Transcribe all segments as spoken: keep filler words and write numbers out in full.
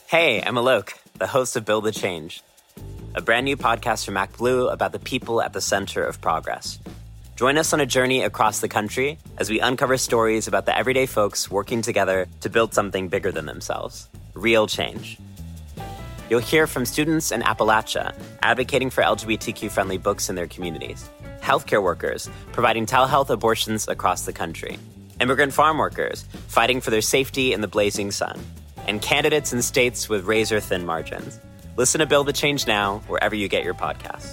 Hey, I'm Alok, the host of Build the Change, a brand new podcast from MacBlue about the people at the center of progress. Join us on a journey across the country as we uncover stories about the everyday folks working together to build something bigger than themselves, real change. You'll hear from students in Appalachia advocating for L G B T Q-friendly books in their communities, healthcare workers providing telehealth abortions across the country, immigrant farm workers fighting for their safety in the blazing sun, and candidates in states with razor-thin margins. Listen to Build the Change now, wherever you get your podcasts.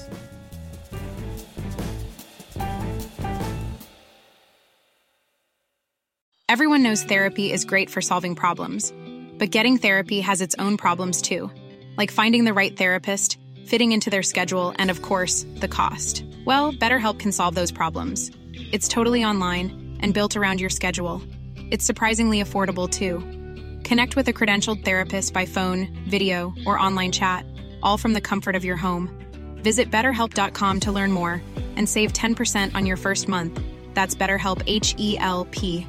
Everyone knows therapy is great for solving problems, but getting therapy has its own problems too, like finding the right therapist, fitting into their schedule, and of course, the cost. Well, BetterHelp can solve those problems. It's totally online and built around your schedule. It's surprisingly affordable too. Connect with a credentialed therapist by phone, video, or online chat, all from the comfort of your home. Visit better help dot com to learn more and save ten percent on your first month. That's BetterHelp, H E L P.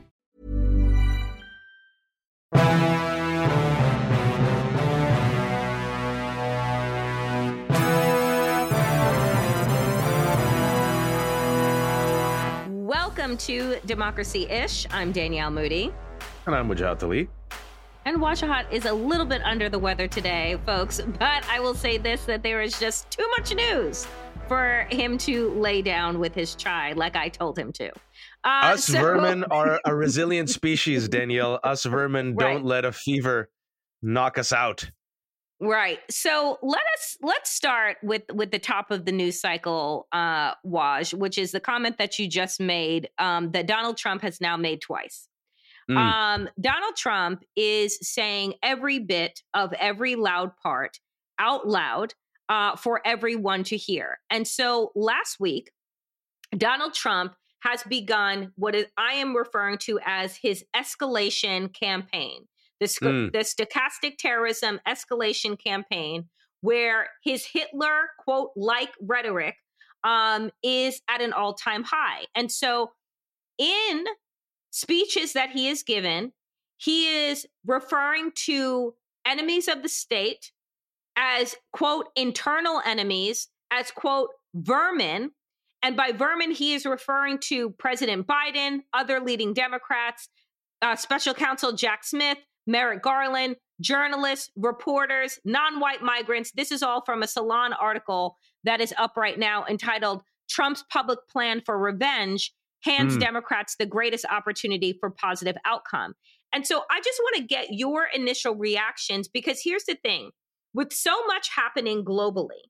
Welcome to Democracy-ish. I'm Danielle Moody. And I'm Wajahat Ali. And Wajahat is a little bit under the weather today, folks, but I will say this, that there is just too much news for him to lay down with his chai like I told him to. Uh, Us so... vermin are a resilient species, Danielle. Us vermin right. don't let a fever knock us out. Right. So let us let's start with with the top of the news cycle, uh, Waj, which is the comment that you just made um, that Donald Trump has now made twice. Mm. Um, Donald Trump is saying every bit of every loud part out loud uh, for everyone to hear. And so last week, Donald Trump has begun what is, I am referring to as his escalation campaign. The, sc- mm. the stochastic terrorism escalation campaign, where his Hitler, quote, like rhetoric um, is at an all-time high. And so in speeches that he has given, he is referring to enemies of the state as, quote, internal enemies, as, quote, vermin. And by vermin, he is referring to President Biden, other leading Democrats, uh, Special Counsel Jack Smith, Merrick Garland, journalists, reporters, non-white migrants. This is all from a Salon article that is up right now entitled Trump's Public Plan for Revenge Hands mm. Democrats the Greatest Opportunity for Positive Outcome. And so I just want to get your initial reactions, because here's the thing. With so much happening globally,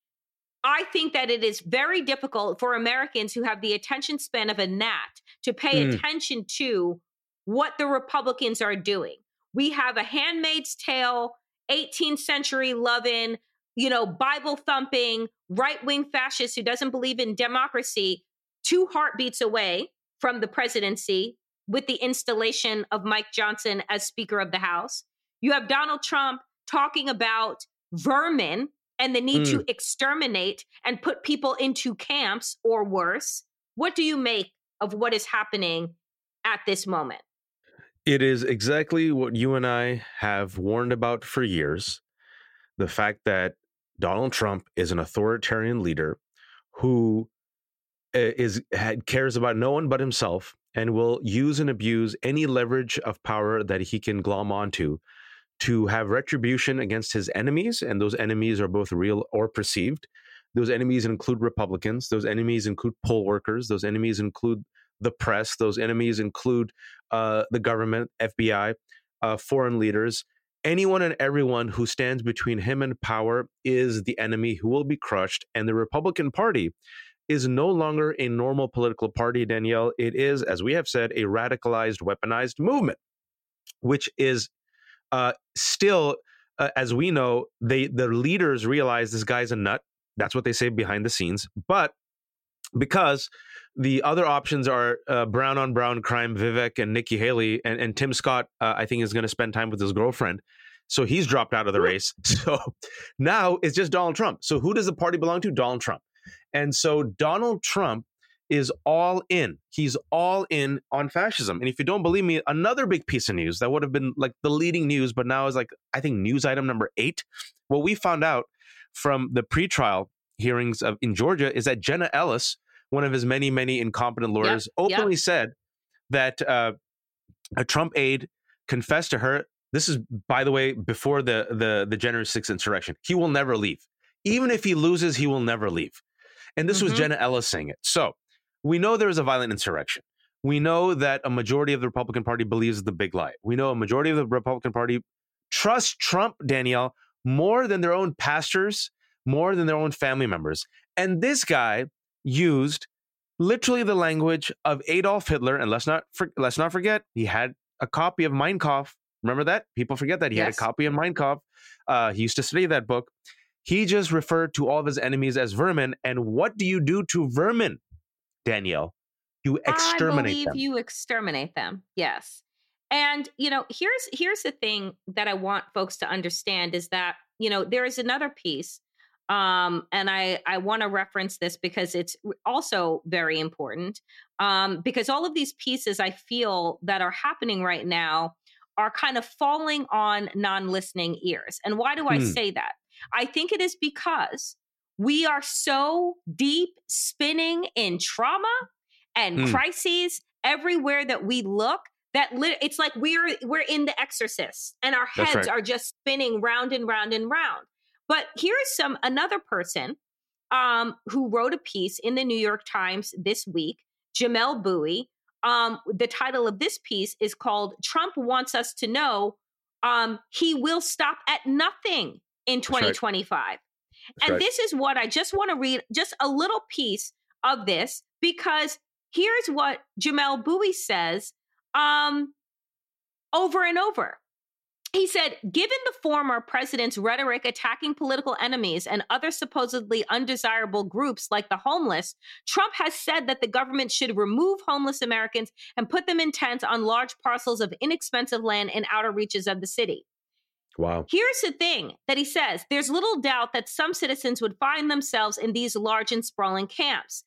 I think that it is very difficult for Americans who have the attention span of a gnat to pay mm. attention to what the Republicans are doing. We have a Handmaid's Tale, eighteenth century loving, you know, Bible thumping, right-wing fascist who doesn't believe in democracy, two heartbeats away from the presidency with the installation of Mike Johnson as Speaker of the House. You have Donald Trump talking about vermin and the need mm. to exterminate and put people into camps or worse. What do you make of what is happening at this moment? It is exactly what you and I have warned about for years. The fact that Donald Trump is an authoritarian leader who is cares about no one but himself and will use and abuse any leverage of power that he can glom onto to have retribution against his enemies. And those enemies are both real or perceived. Those enemies include Republicans. Those enemies include poll workers. Those enemies include the press. Those enemies include uh, the government, F B I, uh, foreign leaders. Anyone and everyone who stands between him and power is the enemy who will be crushed. And the Republican Party is no longer a normal political party, Danielle. It is, as we have said, a radicalized, weaponized movement, which is uh, still, uh, as we know, they the leaders realize this guy's a nut. That's what they say behind the scenes. But because the other options are uh, brown on brown crime, Vivek and Nikki Haley, and, and Tim Scott, uh, I think, is going to spend time with his girlfriend. So he's dropped out of the race. So now it's just Donald Trump. So who does the party belong to? Donald Trump. And so Donald Trump is all in. He's all in on fascism. And if you don't believe me, another big piece of news that would have been like the leading news, but now is like, I think, news item number eight. What we found out from the pretrial hearings of in Georgia is that Jenna Ellis, one of his many, many incompetent lawyers, Yep, openly yep. said that uh, a Trump aide confessed to her. This is, by the way, before the, the, the January sixth insurrection. He will never leave. Even if he loses, he will never leave. And this mm-hmm. was Jenna Ellis saying it. So we know there is a violent insurrection. We know that a majority of the Republican Party believes the big lie. We know a majority of the Republican Party trusts Trump, Danielle, more than their own pastors, more than their own family members. And this guy used literally the language of Adolf Hitler. And let's not for, let's not forget, he had a copy of Mein Kampf. Remember that? People forget that. He yes. had a copy of Mein Kampf. Uh, he used to study that book. He just referred to all of his enemies as vermin. And what do you do to vermin, Danielle? You exterminate I believe them. You exterminate them. Yes. And, you know, here's here's the thing that I want folks to understand is that, you know, there is another piece. Um, and I, I want to reference this because it's also very important. Um, because all of these pieces I feel that are happening right now are kind of falling on non-listening ears. And why do I mm. say that? I think it is because we are so deep spinning in trauma and mm. crises everywhere that we look that li- it's like we're we're in The Exorcist and our heads right. are just spinning round and round and round. But here's some another person um, who wrote a piece in the New York Times this week, Jamelle Bouie. Um, the title of this piece is called "Trump Wants Us to Know um, He Will Stop at Nothing in twenty twenty-five." Right. And right. this is what I just want to read, just a little piece of this, because here's what Jamelle Bouie says um, over and over. He said, given the former president's rhetoric attacking political enemies and other supposedly undesirable groups like the homeless, Trump has said that the government should remove homeless Americans and put them in tents on large parcels of inexpensive land in outer reaches of the city. Wow. Here's the thing that he says. There's little doubt that some citizens would find themselves in these large and sprawling camps.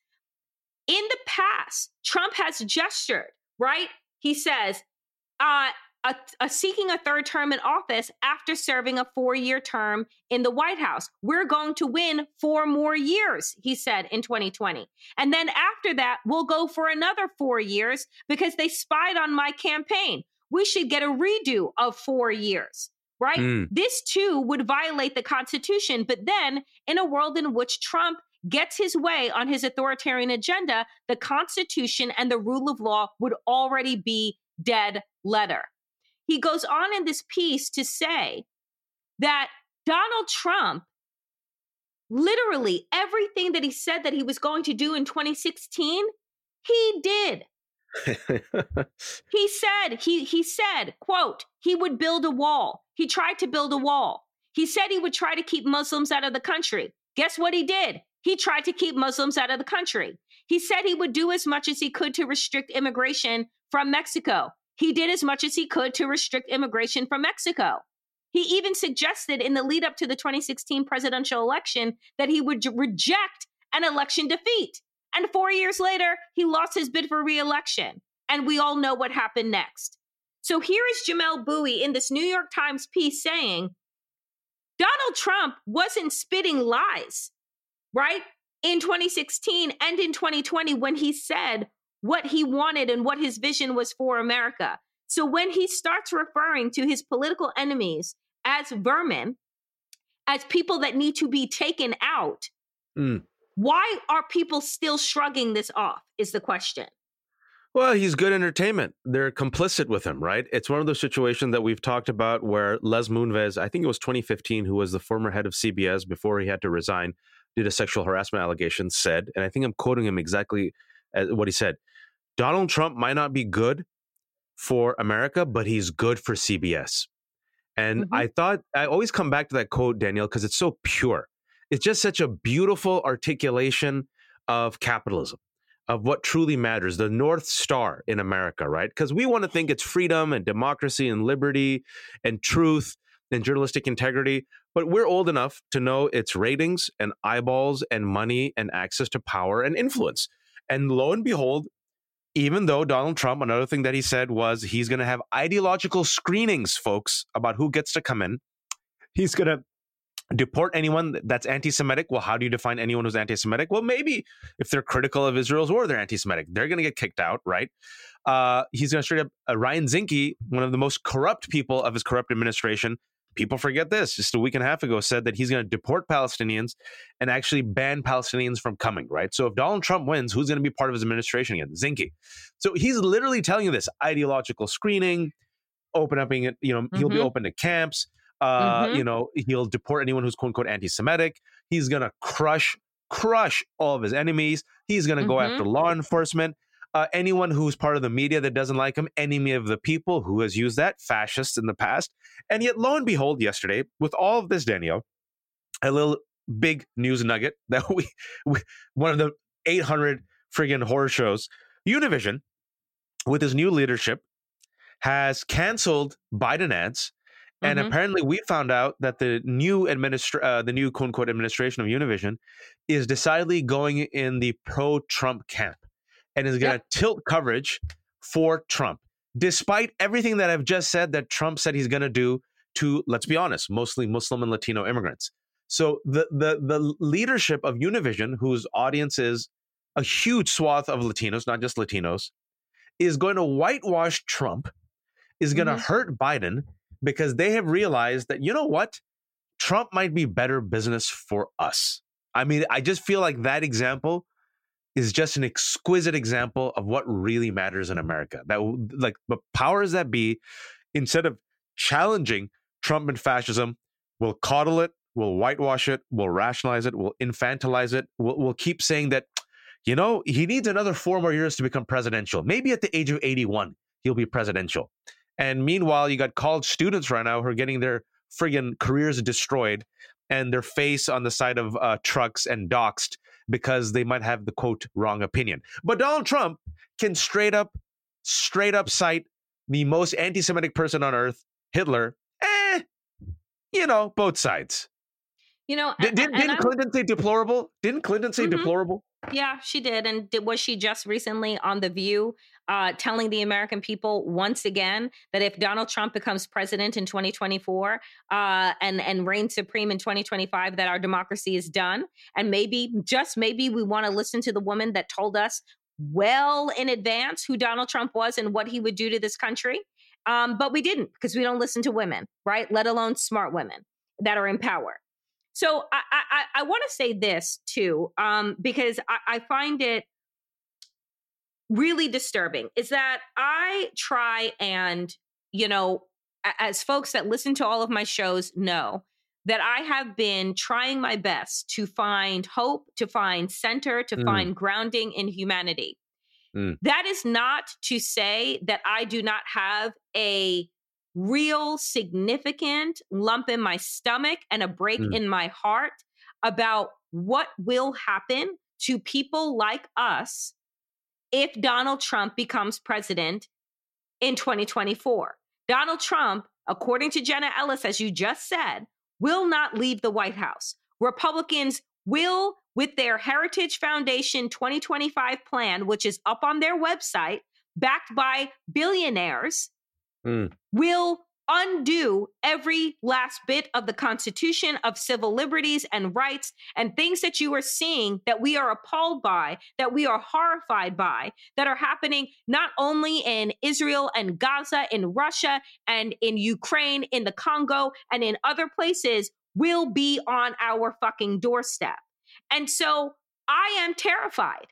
In the past, Trump has gestured, right? He says, uh, A, a seeking a third term in office after serving a four-year term in the White House. We're going to win four more years, he said in twenty twenty. And then after that, we'll go for another four years because they spied on my campaign. We should get a redo of four years, right? Mm. This too would violate the Constitution. But then in a world in which Trump gets his way on his authoritarian agenda, the Constitution and the rule of law would already be dead letter. He goes on in this piece to say that Donald Trump, literally everything that he said that he was going to do in twenty sixteen, he did. he said, he, he said, quote, he would build a wall. He tried to build a wall. He said he would try to keep Muslims out of the country. Guess what he did? He tried to keep Muslims out of the country. He said he would do as much as he could to restrict immigration from Mexico. He did as much as he could to restrict immigration from Mexico. He even suggested in the lead up to the twenty sixteen presidential election that he would reject an election defeat. And four years later, he lost his bid for re-election. And we all know what happened next. So here is Jamelle Bouie in this New York Times piece saying, Donald Trump wasn't spitting lies, right? In twenty sixteen and in twenty twenty when he said what he wanted and what his vision was for America. So when he starts referring to his political enemies as vermin, as people that need to be taken out, mm. why are people still shrugging this off is the question. Well, he's good entertainment. They're complicit with him, right? It's one of those situations that we've talked about where Les Moonves, I think it was twenty fifteen, who was the former head of C B S before he had to resign, did a sexual harassment allegation, said, and I think I'm quoting him exactly as what he said, Donald Trump might not be good for America, but he's good for C B S. And mm-hmm. I thought, I always come back to that quote, Danielle, because it's so pure. It's just such a beautiful articulation of capitalism, of what truly matters, the North Star in America, right? Because we want to think it's freedom and democracy and liberty and truth and journalistic integrity, but we're old enough to know it's ratings and eyeballs and money and access to power and influence. And lo and behold, even though Donald Trump, another thing that he said was he's going to have ideological screenings, folks, about who gets to come in. He's going to deport anyone that's anti-Semitic. Well, how do you define anyone who's anti-Semitic? Well, maybe if they're critical of Israel's war, they're anti-Semitic. They're going to get kicked out, right? Uh, he's going to straight up, uh, Ryan Zinke, one of the most corrupt people of his corrupt administration, people forget this, just a week and a half ago, said that he's going to deport Palestinians and actually ban Palestinians from coming, right? So if Donald Trump wins, who's going to be part of his administration again? Zinke. So he's literally telling you this, ideological screening, open up, you know, mm-hmm. he'll be open to camps. Uh, mm-hmm. You know, he'll deport anyone who's quote unquote anti-Semitic. He's going to crush, crush all of his enemies. He's going to mm-hmm. go after law enforcement. Uh, anyone who's part of the media that doesn't like him, enemy of the people, who has used that, fascists in the past. And yet, lo and behold, yesterday, with all of this, Danielle, a little big news nugget that we, we one of the eight hundred friggin' horror shows, Univision, with his new leadership, has canceled Biden ads. And mm-hmm. apparently, we found out that the new administra- uh, the new quote unquote administration of Univision is decidedly going in the pro-Trump camp and is going to yep. tilt coverage for Trump, despite everything that I've just said that Trump said he's going to do to, let's be honest, mostly Muslim and Latino immigrants. So the the the leadership of Univision, whose audience is a huge swath of Latinos, not just Latinos, is going to whitewash Trump, is going to mm-hmm. hurt Biden, because they have realized that, you know what? Trump might be better business for us. I mean, I just feel like that example is just an exquisite example of what really matters in America. That, like, the powers that be, instead of challenging Trump and fascism, will coddle it, will whitewash it, will rationalize it, will infantilize it, will will keep saying that, you know, he needs another four more years to become presidential. Maybe at the age of eighty-one, he'll be presidential. And meanwhile, you got college students right now who are getting their friggin' careers destroyed and their face on the side of uh, trucks and doxxed because they might have the, quote, wrong opinion. But Donald Trump can straight up, straight up cite the most anti-Semitic person on earth, Hitler. Eh, you know, both sides. You know, D- didn't, didn't Clinton say deplorable? Didn't Clinton say mm-hmm. deplorable? Yeah, she did. And did, was she just recently on The View uh, telling the American people once again that if Donald Trump becomes president in twenty twenty-four uh, and, and reigns supreme in twenty twenty-five, that our democracy is done? And maybe, just maybe, we want to listen to the woman that told us well in advance who Donald Trump was and what he would do to this country. Um, but we didn't, because we don't listen to women, right? Let alone smart women that are in power. So I I, I want to say this too, um, because I, I find it really disturbing, is that I try and, you know, as folks that listen to all of my shows know, that I have been trying my best to find hope, to find center, to mm. find grounding in humanity. Mm. That is not to say that I do not have a real significant lump in my stomach and a break mm. in my heart about what will happen to people like us if Donald Trump becomes president in twenty twenty-four. Donald Trump, according to Jenna Ellis, as you just said, will not leave the White House. Republicans will, with their Heritage Foundation twenty twenty-five plan, which is up on their website, backed by billionaires, mm. will undo every last bit of the Constitution, of civil liberties and rights, and things that you are seeing that we are appalled by, that we are horrified by, that are happening not only in Israel and Gaza, in Russia and in Ukraine, in the Congo, and in other places, will be on our fucking doorstep. And so I am terrified.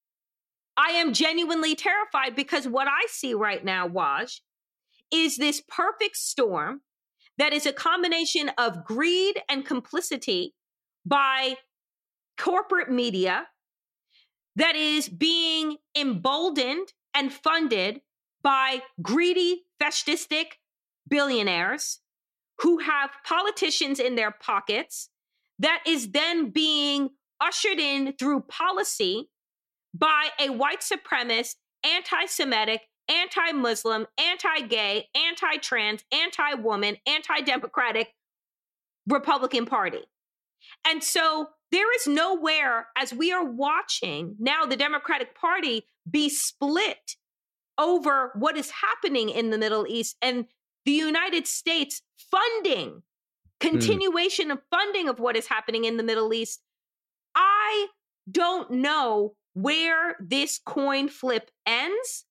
I am genuinely terrified, because what I see right now, Waj, is this perfect storm that is a combination of greed and complicity by corporate media that is being emboldened and funded by greedy, fascistic billionaires who have politicians in their pockets, that is then being ushered in through policy by a white supremacist, anti-Semitic, anti-Muslim, anti-gay, anti-trans, anti-woman, anti-democratic Republican Party. And so there is nowhere, as we are watching now the Democratic Party be split over what is happening in the Middle East and the United States funding, continuation mm. of funding of what is happening in the Middle East. I don't know where this coin flip ends,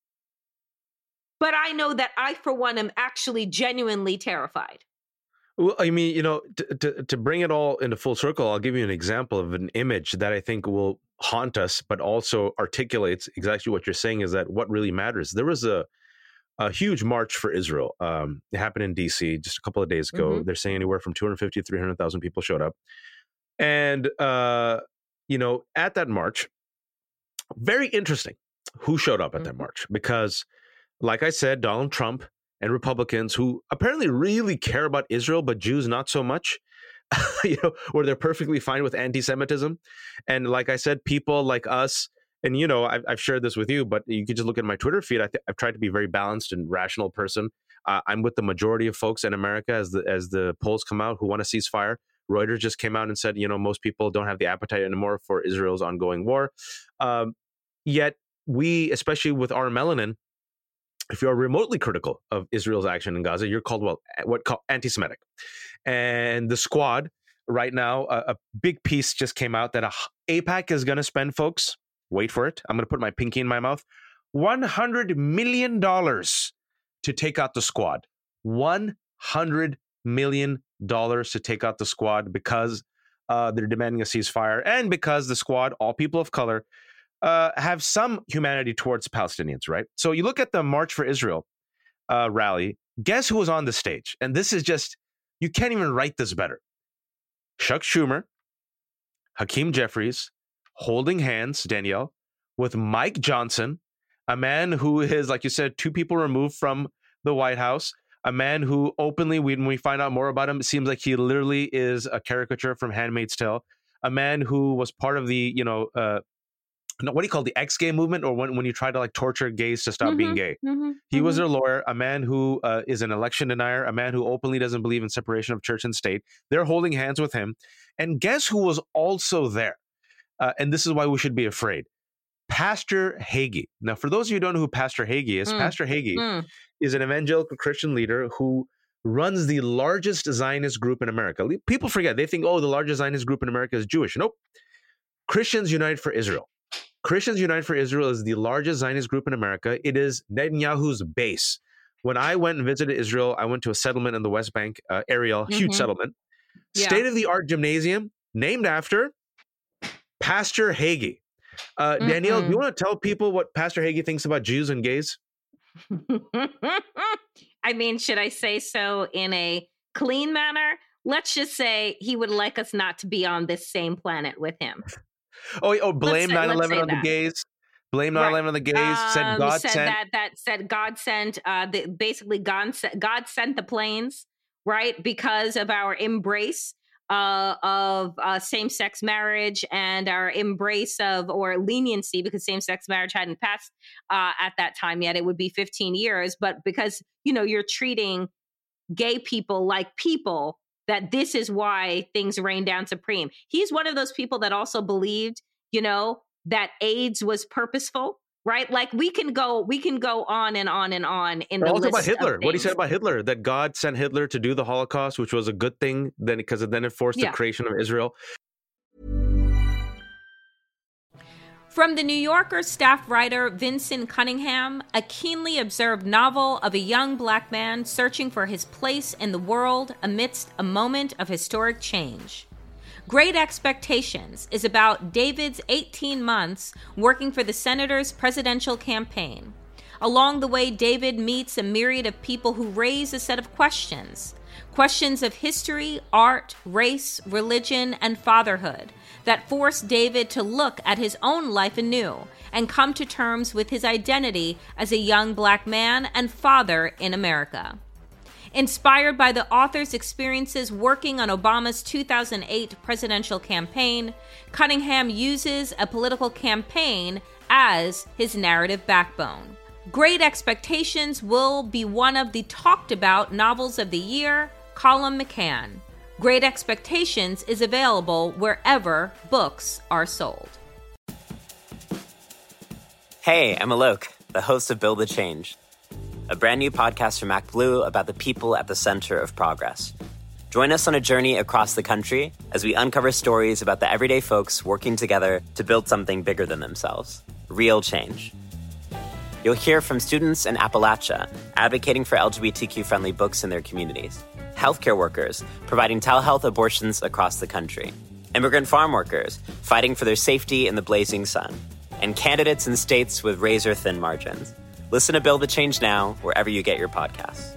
but I know that I, for one, am actually genuinely terrified. Well, I mean, you know, to, to, to bring it all into full circle, I'll give you an example of an image that I think will haunt us, but also articulates exactly what you're saying, is that what really matters. There was a, a huge march for Israel. Um, it happened in D C just a couple of days ago. Mm-hmm. They're saying anywhere from two hundred fifty to three hundred thousand people showed up. And, uh, you know, at that march, very interesting who showed up at mm-hmm. that march, because like I said, Donald Trump and Republicans who apparently really care about Israel, but Jews not so much, you know, where they're perfectly fine with anti-Semitism. And like I said, people like us, and, you know, I've, I've shared this with you, but you can just look at my Twitter feed. I th- I've tried to be a very balanced and rational person. Uh, I'm with the majority of folks in America as the as the polls come out who want a ceasefire. Reuters just came out and said, you know, most people don't have the appetite anymore for Israel's ongoing war. Um, yet we, especially with our melanin, if you're remotely critical of Israel's action in Gaza, you're called, well, what called anti-Semitic. And the Squad right now, a, a big piece just came out that a, AIPAC is going to spend, folks, wait for it, I'm going to put my pinky in my mouth, one hundred million dollars to take out the Squad. one hundred million dollars to take out the Squad because uh, they're demanding a ceasefire, and because the Squad, all people of color, Uh, have some humanity towards Palestinians, right? So you look at the March for Israel uh, rally, guess who was on the stage? And this is just, you can't even write this better. Chuck Schumer, Hakeem Jeffries, holding hands, Danielle, with Mike Johnson, a man who is, like you said, two people removed from the White House, a man who openly, when we find out more about him, it seems like he literally is a caricature from Handmaid's Tale, a man who was part of the, you know, uh, what do you call the ex-gay movement, or when, when you try to like torture gays to stop mm-hmm, being gay. Mm-hmm, he mm-hmm. was their lawyer, a man who uh, is an election denier, a man who openly doesn't believe in separation of church and state. They're holding hands with him. And guess who was also there? Uh, and this is why we should be afraid. Pastor Hagee. Now, for those of you who don't know who Pastor Hagee is, mm. Pastor Hagee mm. is an evangelical Christian leader who runs the largest Zionist group in America. People forget. They think, oh, the largest Zionist group in America is Jewish. Nope. Christians United for Israel. Christians United for Israel is the largest Zionist group in America. It is Netanyahu's base. When I went and visited Israel, I went to a settlement in the West Bank, uh, Ariel, mm-hmm. huge settlement, yeah. state-of-the-art gymnasium named after Pastor Hagee. Uh, mm-hmm. Danielle, do you want to tell people what Pastor Hagee thinks about Jews and gays? I mean, should I say so in a clean manner? Let's just say he would like us not to be on this same planet with him. Oh, oh! Blame nine eleven on that. the gays. Blame nine eleven right. on the gays. Um, said God said sent. That, that said God sent. Uh, the, basically, God sent, God sent the planes, right? Because of our embrace uh, of uh, same-sex marriage and our embrace of, or leniency, because same-sex marriage hadn't passed uh, at that time yet. It would be fifteen years, but because you know you're treating gay people like people, that this is why things rain down supreme. He's one of those people that also believed, you know, that AIDS was purposeful, right? Like we can go, we can go on and on and on in the also list about Hitler. Of what he said about Hitler, that God sent Hitler to do the Holocaust, which was a good thing, then because then it forced yeah. the creation of Israel. From The New Yorker staff writer Vinson Cunningham, a keenly observed novel of a young black man searching for his place in the world amidst a moment of historic change. Great Expectations is about David's eighteen months working for the senator's presidential campaign. Along the way, David meets a myriad of people who raise a set of questions. Questions of history, art, race, religion, and fatherhood that forced David to look at his own life anew and come to terms with his identity as a young black man and father in America. Inspired by the author's experiences working on Obama's two thousand eight presidential campaign, Cunningham uses a political campaign as his narrative backbone. Great Expectations will be one of the talked about novels of the year, Colum McCann. Great Expectations is available wherever books are sold. Hey, I'm Alok, the host of Build the Change, a brand new podcast from MacBlue about the people at the center of progress. Join us on a journey across the country as we uncover stories about the everyday folks working together to build something bigger than themselves, real change. You'll hear from students in Appalachia advocating for L G B T Q-friendly books in their communities, healthcare workers providing telehealth abortions across the country, immigrant farm workers fighting for their safety in the blazing sun, and candidates in states with razor-thin margins. Listen to Build the Change now, wherever you get your podcasts.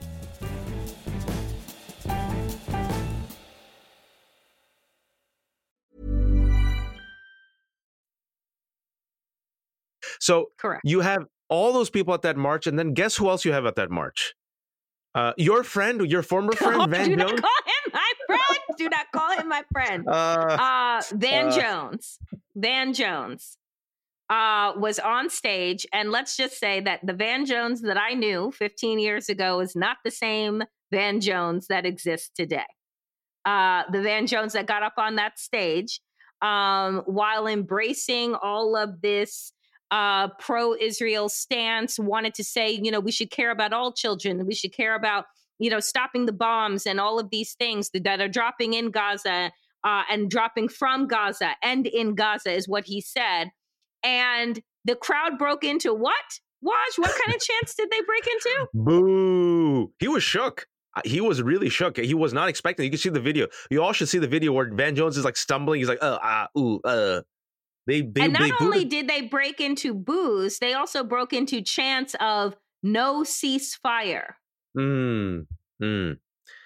So Correct. You have all those people at that march, and then guess who else you have at that march? Uh, your friend, your former friend, Oh, Van do Jones. not call him my friend. Do not call him my friend. Uh, Uh, Van uh, Jones. Van Jones uh, was on stage. And let's just say that the Van Jones that I knew fifteen years ago is not the same Van Jones that exists today. Uh, the Van Jones that got up on that stage um, while embracing all of this uh, pro-Israel stance, wanted to say, you know, we should care about all children. We should care about, you know, stopping the bombs and all of these things that, that are dropping in Gaza uh, and dropping from Gaza and in Gaza is what he said. And the crowd broke into what? Waj, what kind of chants did they break into? Boo! He was shook. Uh, He was really shook. He was not expecting. You can see the video. You all should see the video where Van Jones is like stumbling. He's like, uh, ah, ooh, uh. They, they, And not they only booted- did they break into boos, they also broke into chants of no ceasefire. Mm, mm.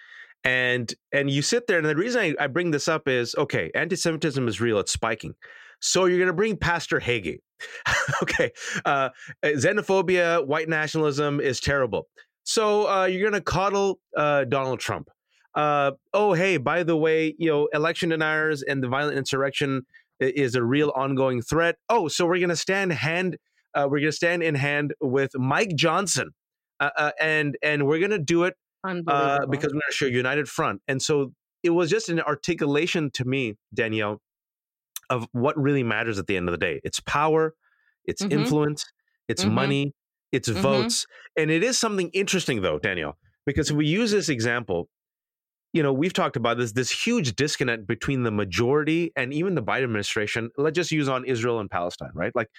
And and you sit there, and the reason I, I bring this up is, okay, anti-Semitism is real. It's spiking. So you're going to bring Pastor Hagee. Okay. Uh, xenophobia, white nationalism is terrible. So uh, you're going to coddle uh, Donald Trump. Uh, oh, hey, by the way, you know, election deniers and the violent insurrection i- is a real ongoing threat. Oh, so we're going to stand hand, uh, we're going to stand in hand with Mike Johnson, uh, uh, and and we're going to do it Unbelievable. uh, because we're going to show united front. And so it was just an articulation to me, Danielle, of what really matters at the end of the day. It's power, it's Mhm. influence, it's Mhm. money, it's Mhm. votes. And it is something interesting, though, Danielle, because if we use this example, you know, we've talked about this, this huge disconnect between the majority and even the Biden administration. Let's just use on Israel and Palestine, right? Like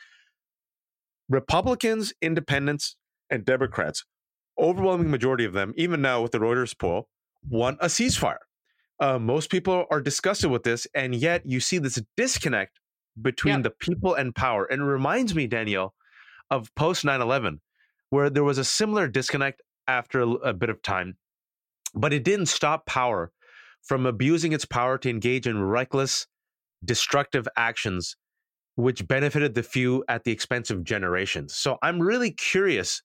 Republicans, independents, and Democrats, overwhelming majority of them, even now with the Reuters poll, want a ceasefire. Uh, most people are disgusted with this, and yet you see this disconnect between Yep. the people and power. And it reminds me, Danielle, of post nine eleven, where there was a similar disconnect after a, a bit of time, but it didn't stop power from abusing its power to engage in reckless, destructive actions, which benefited the few at the expense of generations. So I'm really curious.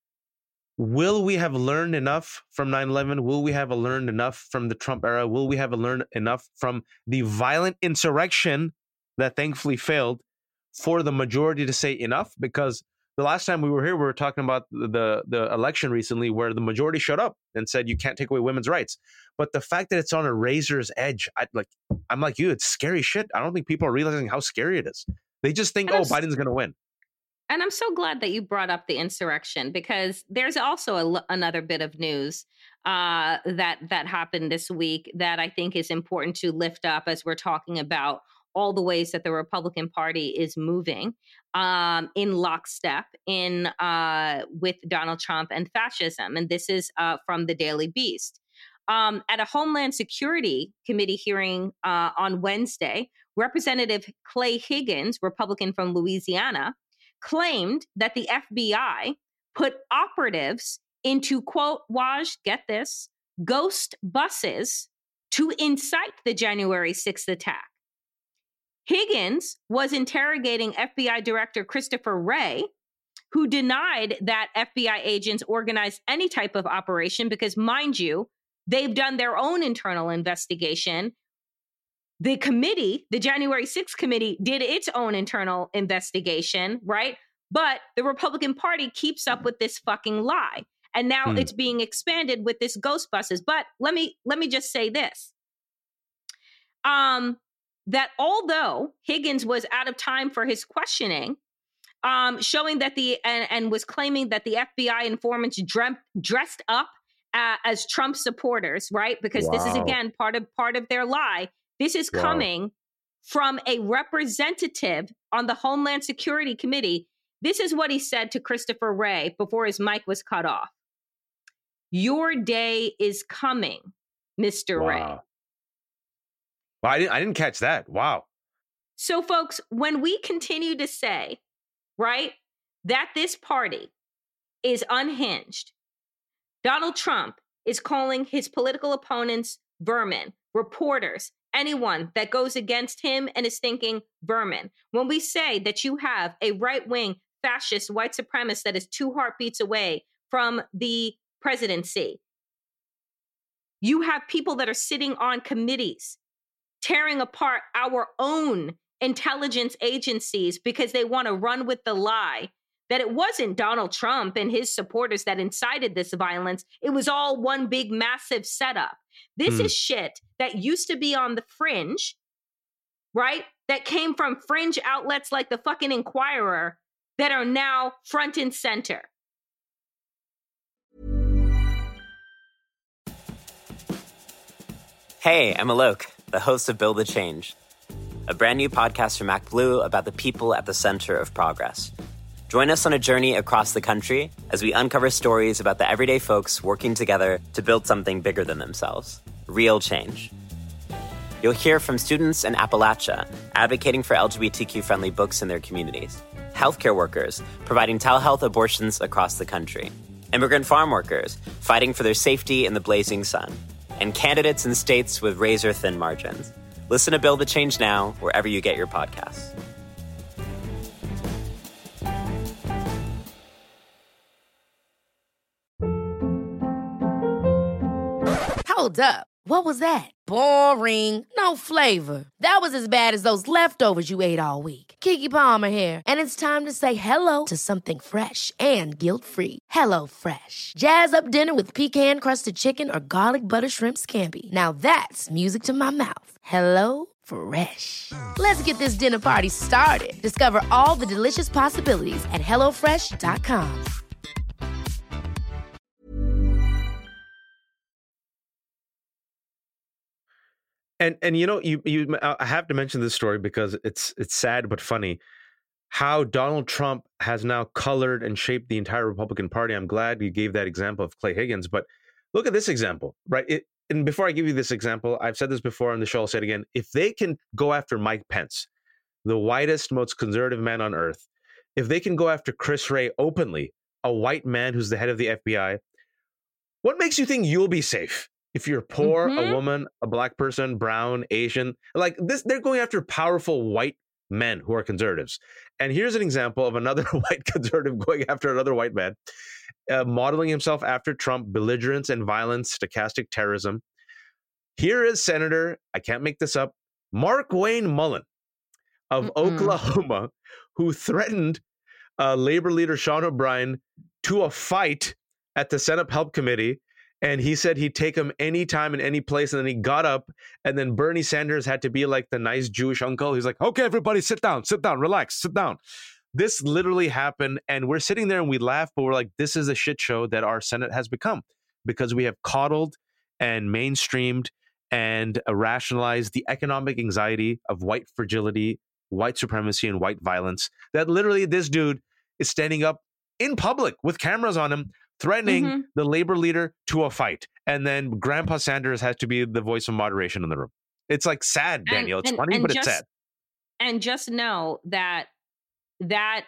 Will we have learned enough from nine eleven? Will we have learned enough from the Trump era? Will we have learned enough from the violent insurrection that thankfully failed for the majority to say enough? Because the last time we were here, we were talking about the, the election recently where the majority showed up and said, you can't take away women's rights. But the fact that it's on a razor's edge, I, like, I'm like you, it's scary shit. I don't think people are realizing how scary it is. They just think, And oh, I'm s- Biden's going to win. And I'm so glad that you brought up the insurrection, because there's also a l another bit of news uh, that that happened this week that I think is important to lift up as we're talking about all the ways that the Republican Party is moving um, in lockstep in uh, with Donald Trump and fascism. And this is uh, from the Daily Beast. Um, at a Homeland Security Committee hearing uh, on Wednesday, Representative Clay Higgins, Republican from Louisiana, claimed that the F B I put operatives into, quote, Waj, get this, ghost buses to incite the January sixth attack. Higgins was interrogating F B I Director Christopher Wray, who denied that F B I agents organized any type of operation because, mind you, they've done their own internal investigation. The committee, the January sixth committee, did its own internal investigation, right? But the Republican Party keeps up with this fucking lie. And now Hmm. it's being expanded with this ghost buses. But let me let me just say this. um, that although Higgins was out of time for his questioning, um, showing that the and, and was claiming that the F B I informants dreamt, dressed up uh, as Trump supporters, right? Because wow. this is again part of part of their lie. This is wow. coming from a representative on the Homeland Security Committee. This is what he said to Christopher Wray before his mic was cut off. Your day is coming, Mister Wow. Wray. Well, I didn't, I didn't catch that. Wow. So, folks, when we continue to say, right, that this party is unhinged, Donald Trump is calling his political opponents vermin, reporters, anyone that goes against him and his thinking vermin. When we say that you have a right-wing fascist white supremacist that is two heartbeats away from the presidency, you have people that are sitting on committees tearing apart our own intelligence agencies because they want to run with the lie that it wasn't Donald Trump and his supporters that incited this violence. It was all one big, massive setup. This mm. is shit that used to be on the fringe, right? That came from fringe outlets like the fucking Inquirer that are now front and center. Hey, I'm Alok, the host of Build the Change, a brand new podcast from MacBlue about the people at the center of progress. Join us on a journey across the country as we uncover stories about the everyday folks working together to build something bigger than themselves, real change. You'll hear from students in Appalachia advocating for L G B T Q-friendly books in their communities, healthcare workers providing telehealth abortions across the country, immigrant farm workers fighting for their safety in the blazing sun, and candidates in states with razor-thin margins. Listen to Build the Change now, wherever you get your podcasts. Hold up. What was that? Boring. No flavor. That was as bad as those leftovers you ate all week. Keke Palmer here, and it's time to say hello to something fresh and guilt-free. Hello Fresh. Jazz up dinner with pecan-crusted chicken or garlic butter shrimp scampi. Now that's music to my mouth. Hello Fresh. Let's get this dinner party started. Discover all the delicious possibilities at hello fresh dot com. And and you know, you you I have to mention this story because it's it's sad but funny how Donald Trump has now colored and shaped the entire Republican Party. I'm glad you gave that example of Clay Higgins, but look at this example, right? It, and before I give you this example, I've said this before on the show, I'll say it again. If they can go after Mike Pence, the whitest, most conservative man on earth, if they can go after Chris Wray openly, a white man who's the head of the F B I, what makes you think you'll be safe? If you're poor, mm-hmm. a woman, a black person, brown, Asian, like this, they're going after powerful white men who are conservatives. And here's an example of another white conservative going after another white man, uh, modeling himself after Trump, belligerence and violence, stochastic terrorism. Here is Senator, I can't make this up, Markwayne Mullin of Mm-mm. Oklahoma, who threatened uh, Labor leader Sean O'Brien to a fight at the Senate Help Committee. And he said he'd take him anytime in any place. And then he got up, and then Bernie Sanders had to be like the nice Jewish uncle. He's like, okay, everybody sit down, sit down, relax, sit down. This literally happened. And we're sitting there and we laugh, but we're like, this is a shit show that our Senate has become because we have coddled and mainstreamed and uh, rationalized the economic anxiety of white fragility, white supremacy, and white violence. That literally this dude is standing up in public with cameras on him, threatening mm-hmm. the labor leader to a fight. And then Grandpa Sanders has to be the voice of moderation in the room. It's like sad, Danielle. And, it's and, funny, and but just, it's sad. And just know that that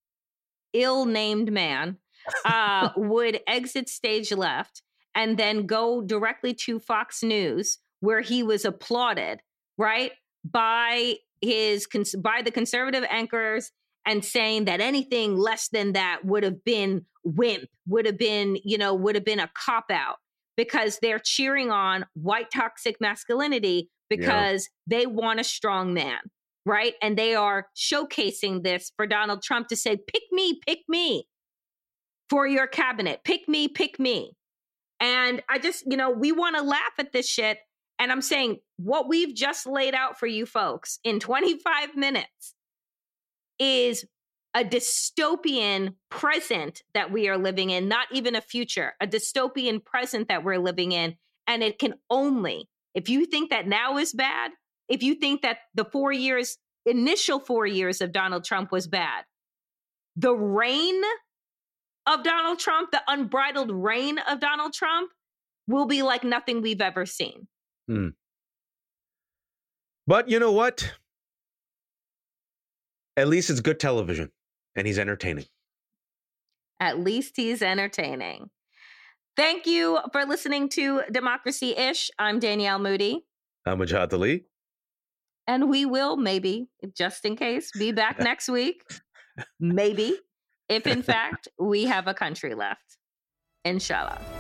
ill-named man uh, would exit stage left and then go directly to Fox News, where he was applauded, right, by his by the conservative anchors, and saying that anything less than that would have been wimp, would have been, you know, would have been a cop-out, because they're cheering on white toxic masculinity because yeah. they want a strong man, right? And they are showcasing this for Donald Trump to say, pick me, pick me for your cabinet. Pick me, pick me. And I just, you know, we want to laugh at this shit. And I'm saying what we've just laid out for you folks in twenty-five minutes is a dystopian present that we are living in, not even a future, a dystopian present that we're living in. And it can only, if you think that now is bad, if you think that the four years, initial four years of Donald Trump was bad, the reign of Donald Trump, the unbridled reign of Donald Trump will be like nothing we've ever seen. Hmm. But you know what? At least it's good television and he's entertaining. At least he's entertaining. Thank you for listening to Democracy-ish. I'm Danielle Moody. I'm Wajahat Ali. And we will maybe, just in case, be back next week. Maybe. If in fact we have a country left. Inshallah.